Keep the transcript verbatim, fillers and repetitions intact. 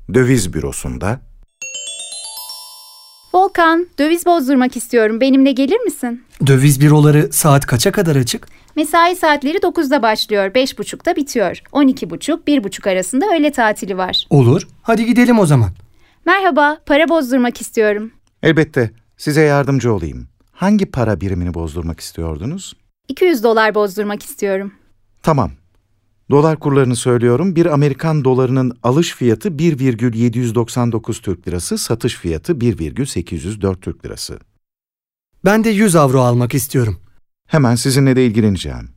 Döviz bürosunda. Volkan, döviz bozdurmak istiyorum. Benimle gelir misin? Döviz büroları saat kaça kadar açık? Mesai saatleri dokuzda başlıyor, beş buçukta bitiyor. on iki buçuk, bir buçuk arasında öğle tatili var. Olur. Hadi gidelim o zaman. Merhaba, para bozdurmak istiyorum. Elbette, size yardımcı olayım. Hangi para birimini bozdurmak istiyordunuz? iki yüz dolar bozdurmak istiyorum. Tamam. Dolar kurlarını söylüyorum. Bir Amerikan dolarının alış fiyatı bir virgül yedi yüz doksan dokuz Türk lirası, satış fiyatı bir virgül sekiz yüz dört Türk lirası. Ben de yüz avro almak istiyorum. Hemen sizinle de ilgileneceğim.